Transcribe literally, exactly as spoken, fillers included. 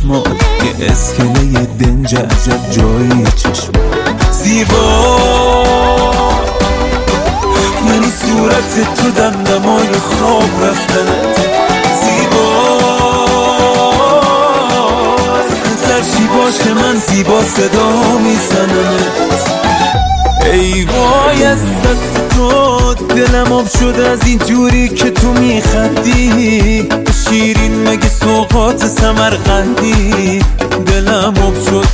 چشمات یه اسکله دنج عجب جایی چشمات زیبا، یعنی صورت تو دمدمای خواب رفتنت زیبا، ترشی باشه من زیبا صدا میزنمت. ای وای از دست تو دلم آب شد از این جوری که تو میخندی، شیرین مگه سوقات سمرقندی. دلم آب شد